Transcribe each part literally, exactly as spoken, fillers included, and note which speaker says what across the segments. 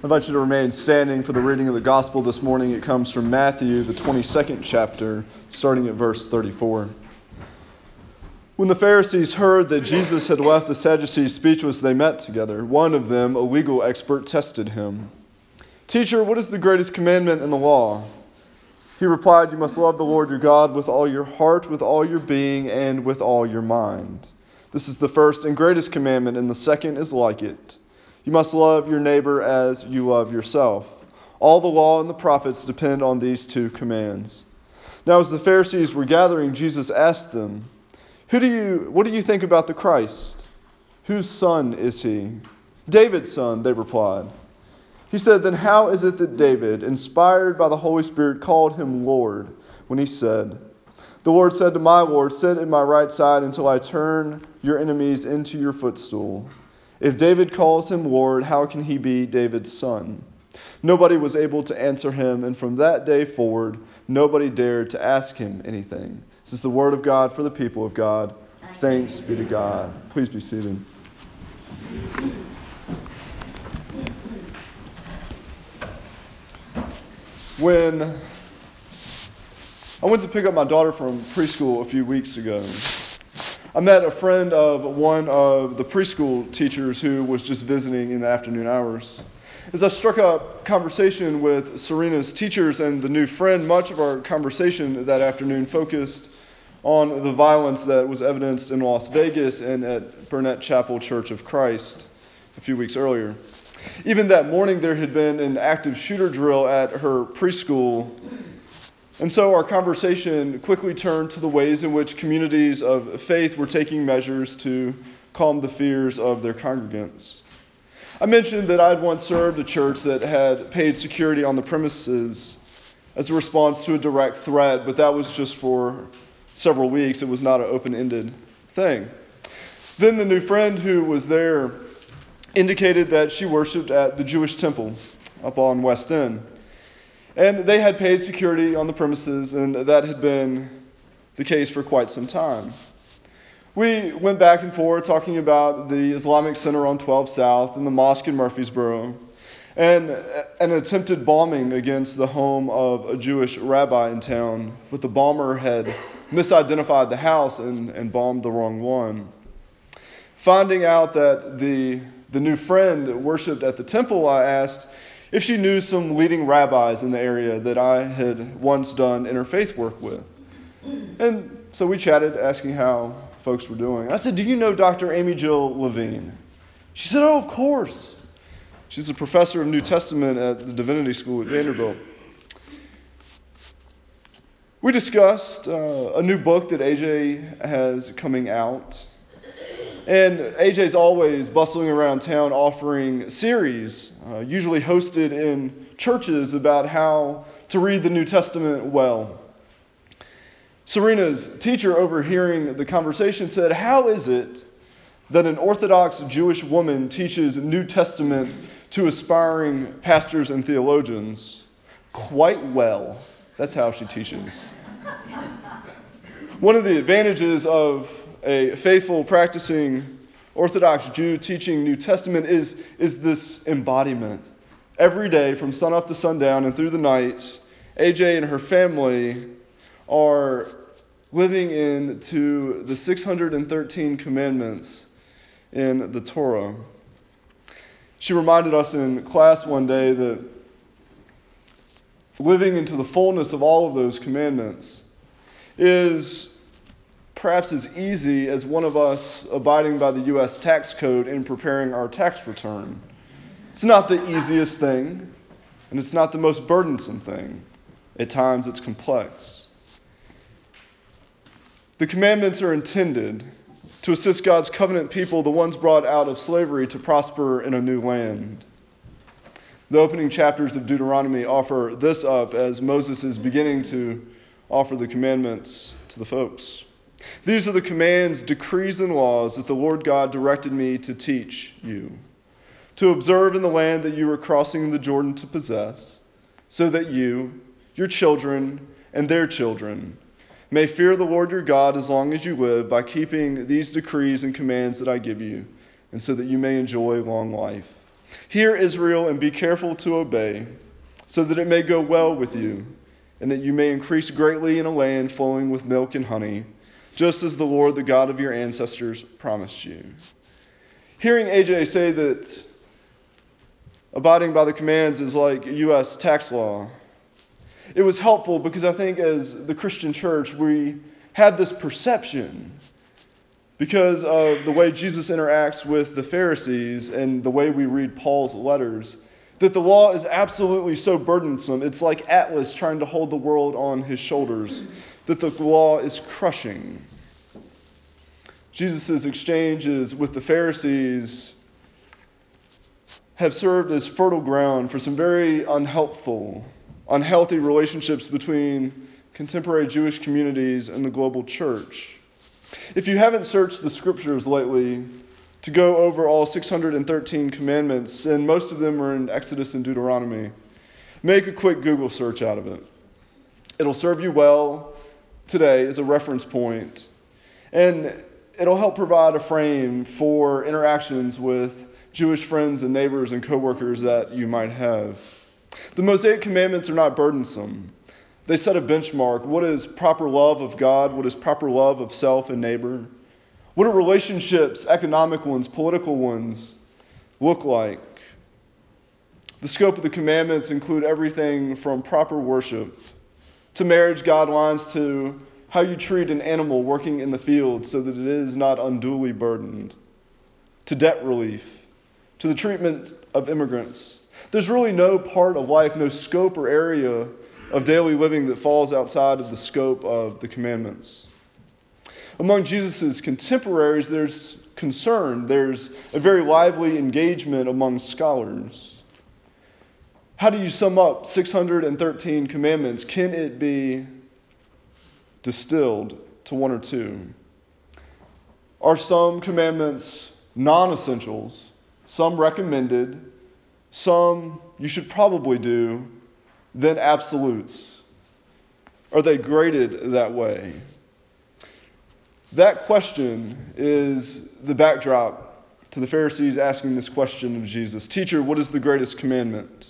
Speaker 1: invite you to remain standing for the reading of the gospel this morning. It comes from Matthew, the twenty-second chapter, starting at verse thirty-four. When the Pharisees heard that Jesus had left the Sadducees speechless, they met together. One of them, a legal expert, tested him. "Teacher, what is the greatest commandment in the law?" He replied, "You must love the Lord your God with all your heart, with all your being, and with all your mind. This is the first and greatest commandment, and the second is like it. You must love your neighbor as you love yourself. All the law and the prophets depend on these two commands." Now as the Pharisees were gathering, Jesus asked them, Who do you, what do you think about the Christ? Whose son is he? David's son, they replied. He said, Then how is it that David, inspired by the Holy Spirit, called him Lord when he said, The Lord said to my Lord, Sit at my right side until I turn your enemies into your footstool. If David calls him Lord, how can he be David's son? Nobody was able to answer him, and from that day forward, nobody dared to ask him anything. This is the word of God for the people of God. Thanks be to God. Please be seated. When I went to pick up my daughter from preschool a few weeks ago, I met a friend of one of the preschool teachers who was just visiting in the afternoon hours. As I struck up conversation with Serena's teachers and the new friend, much of our conversation that afternoon focused on the violence that was evidenced in Las Vegas and at Burnett Chapel Church of Christ a few weeks earlier. Even that morning, there had been an active shooter drill at her preschool. And so our conversation quickly turned to the ways in which communities of faith were taking measures to calm the fears of their congregants. I mentioned that I'd once served a church that had paid security on the premises as a response to a direct threat, but that was just for several weeks. It was not an open-ended thing. Then the new friend who was there indicated that she worshiped at the Jewish temple up on West End. And they had paid security on the premises, and that had been the case for quite some time. We went back and forth talking about the Islamic Center on twelve South and the mosque in Murfreesboro, and an attempted bombing against the home of a Jewish rabbi in town, but the bomber had misidentified the house and, and bombed the wrong one. Finding out that the, the new friend worshipped at the temple, I asked if she knew some leading rabbis in the area that I had once done interfaith work with. And so we chatted, asking how folks were doing. I said, do you know Doctor Amy Jill Levine? She said, oh, of course. She's a professor of New Testament at the Divinity School at Vanderbilt. We discussed uh, a new book that A J has coming out. And A J's always bustling around town offering series, uh, usually hosted in churches, about how to read the New Testament well. Serena's teacher, overhearing the conversation, said, How is it that an Orthodox Jewish woman teaches New Testament to aspiring pastors and theologians? Quite well. That's how she teaches. One of the advantages of a faithful, practicing Orthodox Jew teaching New Testament is, is this embodiment. Every day, from sunup to sundown and through the night, A J and her family are living into the six hundred thirteen commandments in the Torah. She reminded us in class one day that living into the fullness of all of those commandments is perhaps as easy as one of us abiding by the U S tax code in preparing our tax return. It's not the easiest thing, and it's not the most burdensome thing. At times it's complex. The commandments are intended to assist God's covenant people, the ones brought out of slavery, to prosper in a new land. The opening chapters of Deuteronomy offer this up as Moses is beginning to offer the commandments to the folks. These are the commands, decrees, and laws that the Lord God directed me to teach you, to observe in the land that you are crossing the Jordan to possess, so that you, your children, and their children may fear the Lord your God as long as you live, by keeping these decrees and commands that I give you, and so that you may enjoy long life. Hear, Israel, and be careful to obey, so that it may go well with you, and that you may increase greatly in a land flowing with milk and honey, just as the Lord, the God of your ancestors, promised you. Hearing A J say that abiding by the commands is like U S tax law, it was helpful because I think as the Christian church, we have this perception because of the way Jesus interacts with the Pharisees and the way we read Paul's letters, that the law is absolutely so burdensome. It's like Atlas trying to hold the world on his shoulders, that the law is crushing. Jesus' exchanges with the Pharisees have served as fertile ground for some very unhelpful, unhealthy relationships between contemporary Jewish communities and the global church. If you haven't searched the scriptures lately to go over all six hundred thirteen commandments, and most of them are in Exodus and Deuteronomy, make a quick Google search out of it. It'll serve you well today as a reference point, and it'll help provide a frame for interactions with Jewish friends and neighbors and coworkers that you might have. The Mosaic commandments are not burdensome. They set a benchmark. What is proper love of God? What is proper love of self and neighbor? What do relationships, economic ones, political ones, look like? The scope of the commandments include everything from proper worship to marriage guidelines to how you treat an animal working in the field so that it is not unduly burdened, to debt relief, to the treatment of immigrants. There's really no part of life, no scope or area of daily living that falls outside of the scope of the commandments. Among Jesus' contemporaries, there's concern. There's a very lively engagement among scholars. How do you sum up six hundred thirteen commandments? Can it be distilled to one or two? Are some commandments non-essentials, some recommended, some you should probably do, then absolutes? Are they graded that way? That question is the backdrop to the Pharisees asking this question of Jesus. Teacher, what is the greatest commandment?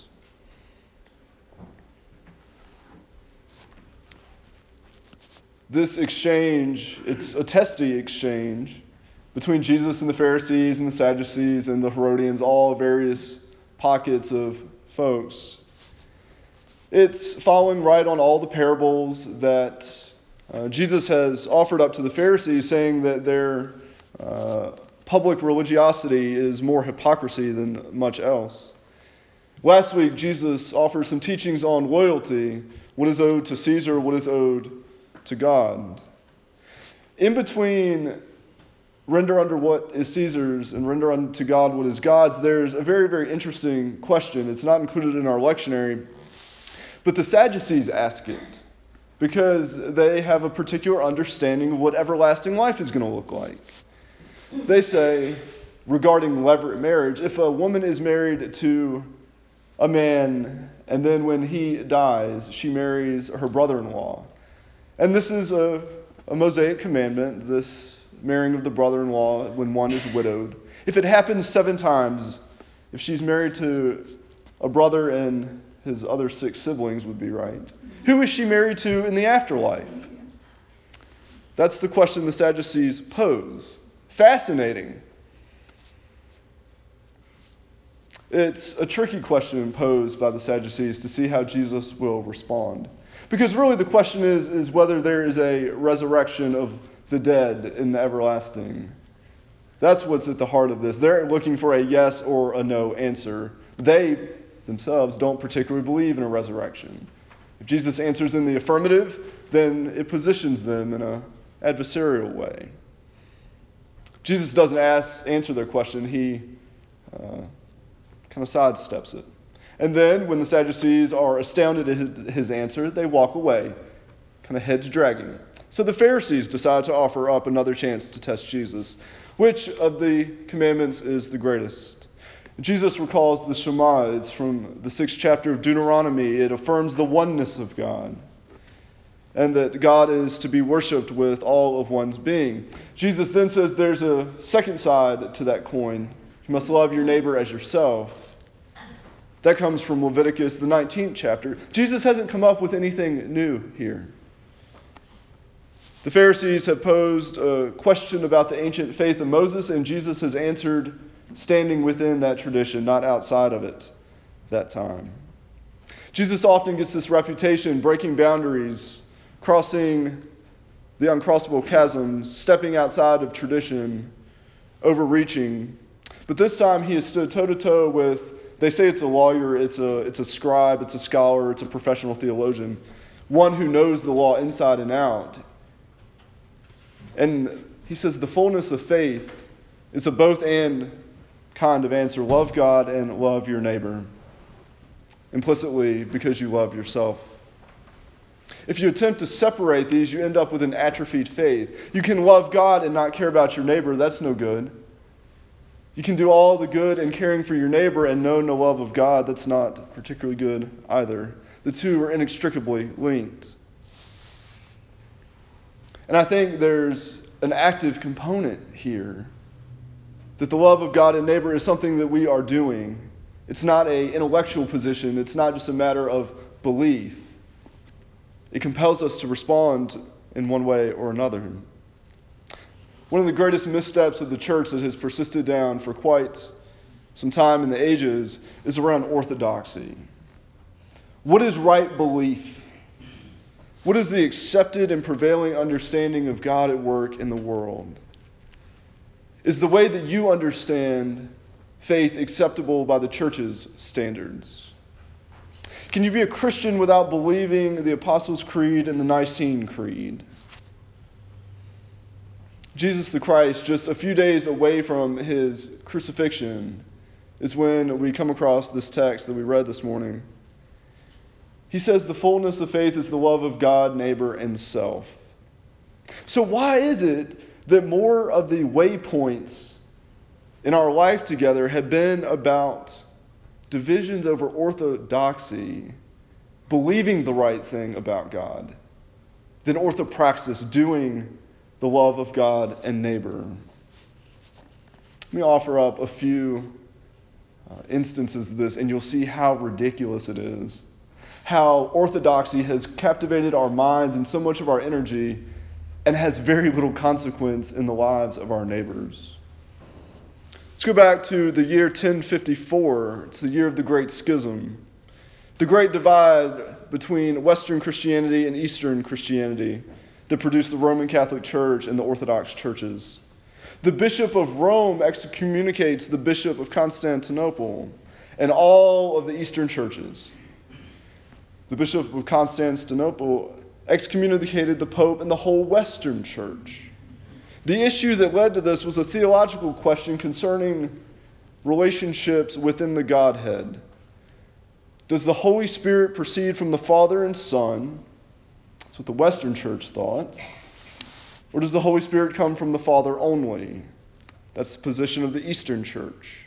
Speaker 1: This exchange, it's a testy exchange between Jesus and the Pharisees and the Sadducees and the Herodians, all various pockets of folks. It's following right on all the parables that uh, Jesus has offered up to the Pharisees, saying that their uh, public religiosity is more hypocrisy than much else. Last week, Jesus offered some teachings on loyalty, what is owed to Caesar, what is owed to God. In between render unto what is Caesar's and render unto God what is God's, there's a very, very interesting question. It's not included in our lectionary, but the Sadducees ask it because they have a particular understanding of what everlasting life is going to look like. They say, regarding levirate marriage, if a woman is married to a man and then when he dies, she marries her brother-in-law. And this is a, a Mosaic commandment, this marrying of the brother-in-law when one is widowed. If it happens seven times, if she's married to a brother and his other six siblings would be right, who is she married to in the afterlife? That's the question the Sadducees pose. Fascinating. It's a tricky question posed by the Sadducees to see how Jesus will respond. Because really the question is, is whether there is a resurrection of the dead in the everlasting. That's what's at the heart of this. They're looking for a yes or a no answer. They themselves don't particularly believe in a resurrection. If Jesus answers in the affirmative, then it positions them in an adversarial way. Jesus doesn't ask, answer their question. He uh, kind of sidesteps it. And then when the Sadducees are astounded at his, his answer, they walk away, kind of heads dragging. So the Pharisees decide to offer up another chance to test Jesus. Which of the commandments is the greatest? Jesus recalls the Shema. It's from the sixth chapter of Deuteronomy. It affirms the oneness of God and that God is to be worshipped with all of one's being. Jesus then says there's a second side to that coin. You must love your neighbor as yourself. That comes from Leviticus, the nineteenth chapter. Jesus hasn't come up with anything new here. The Pharisees have posed a question about the ancient faith of Moses, and Jesus has answered standing within that tradition, not outside of it that time. Jesus often gets this reputation, breaking boundaries, crossing the uncrossable chasms, stepping outside of tradition, overreaching. But this time he has stood toe-to-toe with, they say it's a lawyer, it's a, it's a scribe, it's a scholar, it's a professional theologian, one who knows the law inside and out. And he says the fullness of faith is a both and kind of answer. Love God and love your neighbor. Implicitly, because you love yourself. If you attempt to separate these, you end up with an atrophied faith. You can love God and not care about your neighbor. That's no good. You can do all the good and caring for your neighbor and know no love of God. That's not particularly good either. The two are inextricably linked. And I think there's an active component here. That the love of God and neighbor is something that we are doing. It's not an intellectual position. It's not just a matter of belief. It compels us to respond in one way or another. One of the greatest missteps of the church that has persisted down for quite some time in the ages is around orthodoxy. What is right belief? What is the accepted and prevailing understanding of God at work in the world? Is the way that you understand faith acceptable by the church's standards? Can you be a Christian without believing the Apostles' Creed and the Nicene Creed? Jesus the Christ, just a few days away from his crucifixion, is when we come across this text that we read this morning. He says the fullness of faith is the love of God, neighbor, and self. So why is it that more of the waypoints in our life together have been about divisions over orthodoxy, believing the right thing about God, than orthopraxis, doing the love of God and neighbor? Let me offer up a few uh, instances of this, and you'll see how ridiculous it is. How orthodoxy has captivated our minds and so much of our energy and has very little consequence in the lives of our neighbors. Let's go back to the year ten fifty-four. It's the year of the Great Schism. The great divide between Western Christianity and Eastern Christianity that produced the Roman Catholic Church and the Orthodox churches. The Bishop of Rome excommunicates the Bishop of Constantinople and all of the Eastern churches. The Bishop of Constantinople excommunicated the Pope and the whole Western Church. The issue that led to this was a theological question concerning relationships within the Godhead. Does the Holy Spirit proceed from the Father and Son? That's what the Western Church thought. Or does the Holy Spirit come from the Father only? That's the position of the Eastern Church.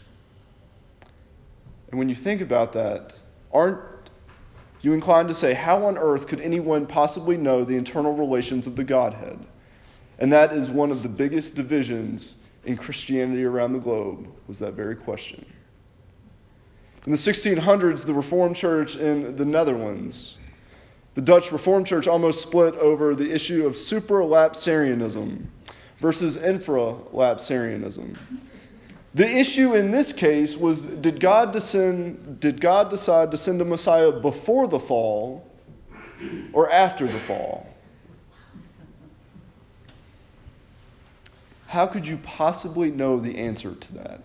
Speaker 1: And when you think about that, aren't you inclined to say, how on earth could anyone possibly know the internal relations of the Godhead? And that is one of the biggest divisions in Christianity around the globe, was that very question. In the sixteen hundreds, the Reformed Church in the Netherlands, the Dutch Reformed Church almost split over the issue of supralapsarianism versus infralapsarianism. The issue in this case was, did God descend, did God decide to send a Messiah before the fall or after the fall? How could you possibly know the answer to that?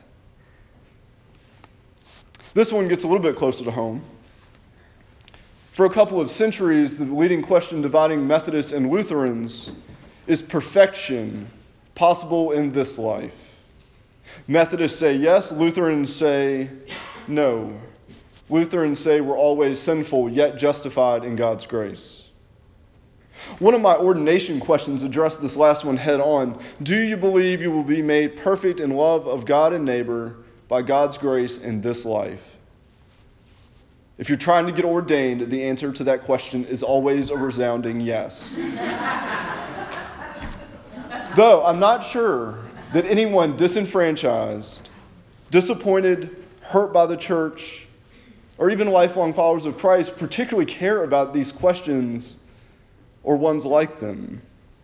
Speaker 1: This one gets a little bit closer to home. For a couple of centuries, the leading question dividing Methodists and Lutherans is perfection possible in this life? Methodists say yes, Lutherans say no. Lutherans say we're always sinful, yet justified in God's grace. One of my ordination questions addressed this last one head on. Do you believe you will be made perfect in love of God and neighbor by God's grace in this life? If you're trying to get ordained, the answer to that question is always a resounding yes. Though I'm not sure that anyone disenfranchised, disappointed, hurt by the church, or even lifelong followers of Christ particularly care about these questions or ones like them.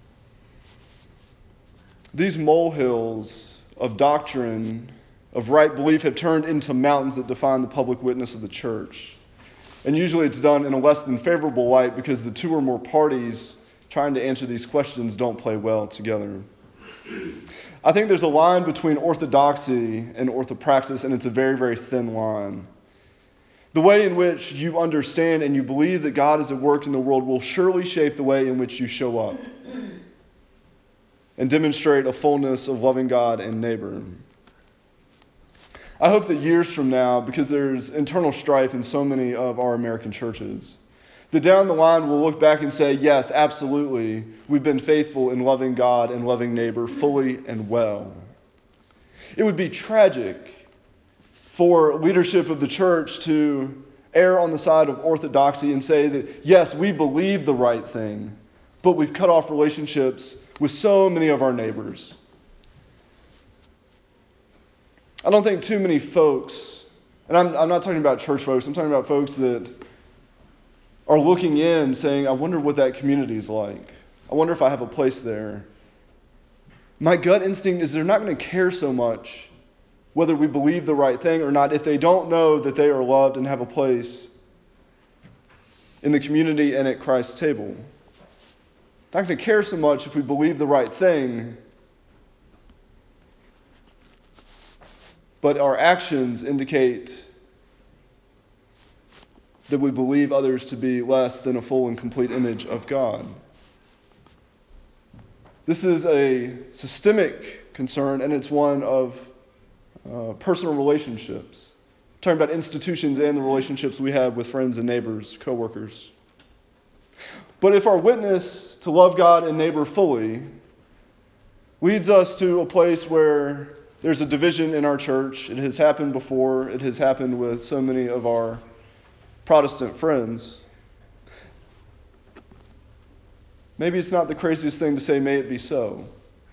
Speaker 1: These molehills of doctrine, of right belief, have turned into mountains that define the public witness of the church. And usually it's done in a less than favorable light because the two or more parties trying to answer these questions don't play well together. I think there's a line between orthodoxy and orthopraxis, and it's a very, very thin line. The way in which you understand and you believe that God is at work in the world will surely shape the way in which you show up and demonstrate a fullness of loving God and neighbor. I hope that years from now, because there's internal strife in so many of our American churches, that down the line we'll look back and say, yes, absolutely, we've been faithful in loving God and loving neighbor fully and well. It would be tragic for leadership of the church to err on the side of orthodoxy and say that, yes, we believe the right thing, but we've cut off relationships with so many of our neighbors. I don't think too many folks, and I'm, I'm not talking about church folks, I'm talking about folks that are looking in saying, I wonder what that community is like. I wonder if I have a place there. My gut instinct is they're not going to care so much whether we believe the right thing or not if they don't know that they are loved and have a place in the community and at Christ's table. Not going to care so much if we believe the right thing, but our actions indicate that we believe others to be less than a full and complete image of God. This is a systemic concern, and it's one of uh, personal relationships. I'm talking about institutions and the relationships we have with friends and neighbors, coworkers. But if our witness to love God and neighbor fully leads us to a place where there's a division in our church, it has happened before, it has happened with so many of our Protestant friends, maybe it's not the craziest thing to say, may it be so.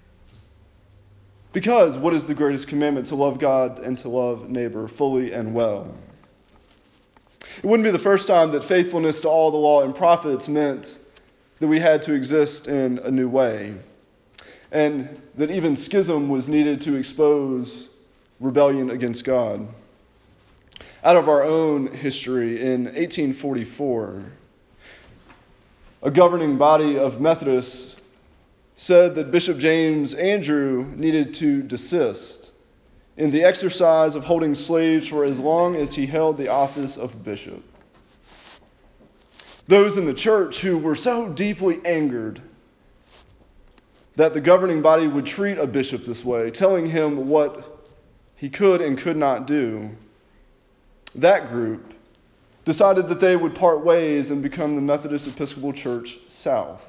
Speaker 1: Because what is the greatest commandment? To love God and to love neighbor fully and well. It wouldn't be the first time that faithfulness to all the law and prophets meant that we had to exist in a new way, and that even schism was needed to expose rebellion against God. Out of our own history, in eighteen forty-four, a governing body of Methodists said that Bishop James Andrew needed to desist in the exercise of holding slaves for as long as he held the office of bishop. Those in the church who were so deeply angered that the governing body would treat a bishop this way, telling him what he could and could not do, that group decided that they would part ways and become the Methodist Episcopal Church South.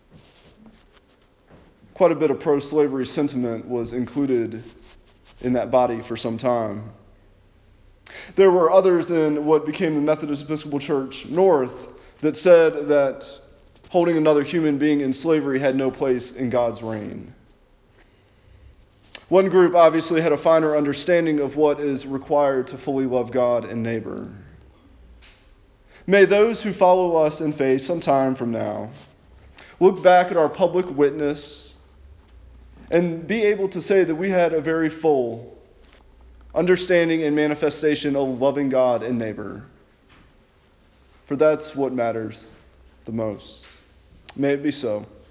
Speaker 1: Quite a bit of pro-slavery sentiment was included in that body for some time. There were others in what became the Methodist Episcopal Church North that said that holding another human being in slavery had no place in God's reign. One group obviously had a finer understanding of what is required to fully love God and neighbor. May those who follow us in faith some time from now look back at our public witness and be able to say that we had a very full understanding and manifestation of loving God and neighbor. For that's what matters the most. May it be so.